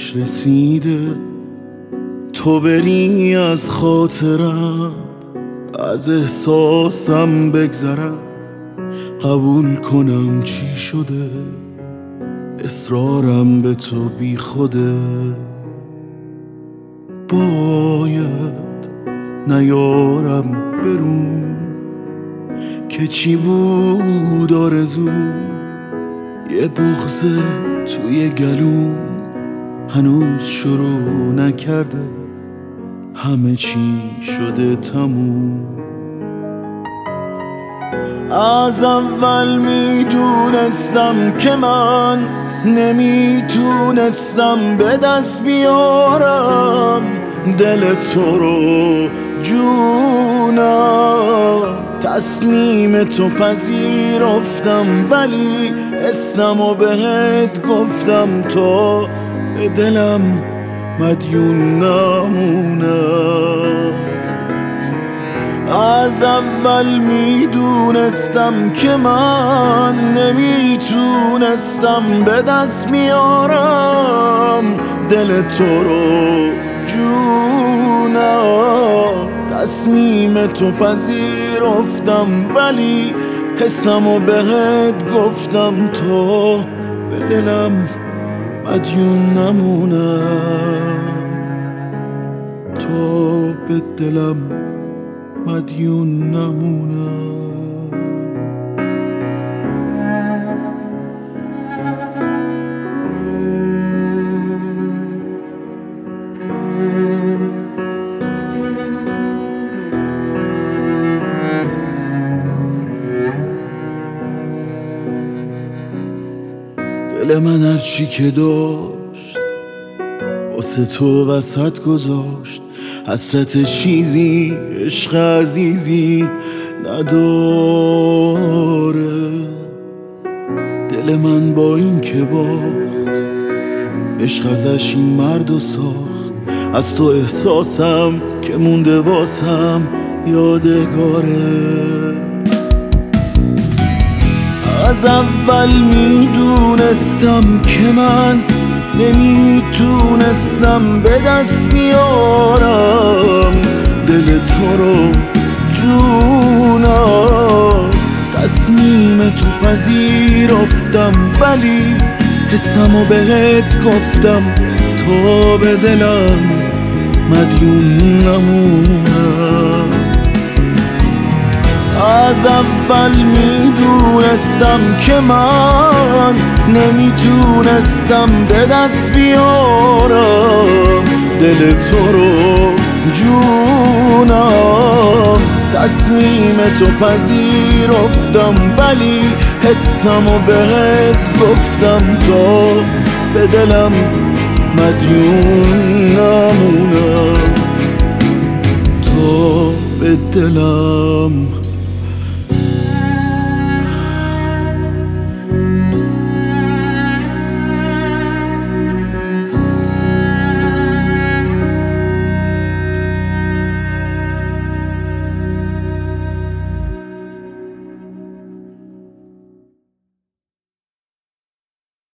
وقتش رسیده تو بری از خاطرم، از احساسم بگذرم، قبول کنم چی شده، اصرارم به تو بی خوده. باید نیارم برون که چی بود آرزوم، یه بغض توی گلوم هنوز شروع نکرده، همه چی شده تموم. از اول میدونستم که من نمیتونستم به دست بیارم دل تو رو جونم. تصمیم تو پذیرفتم ولی اسمو بهت گفتم تا به دلم مدیون نمونم. از اول میدونستم که من نمیتونستم به دست بیارم دل تو رو جونم. تصمیم تو پذیرفتم ولی حسمو بهت گفتم تا به دلم مدیون نمونم، تا به دلم مدیون نمونم. دل من هرچی که داشت واسه تو وسط گذاشت، حسرت چیزی عشق عزیزی نداره. دل من با این که باخت عشق ازش این مردو ساخت، از تو احساسم که مونده واسم یادگاره. از اول میدونستم که من نمیتونستم به دست بیارم دل تو رو جونم. تصمیم تو پذیرفتم ولی حسمو بهت گفتم تا به دلم مدیون نمونم. از اول میدونستم که من نمیتونستم به دست بیارم دل تو رو جونم. تصمیم تو پذیرفتم ولی حسمو بهت گفتم تا به دلم مدیون نمونم، تا به دلم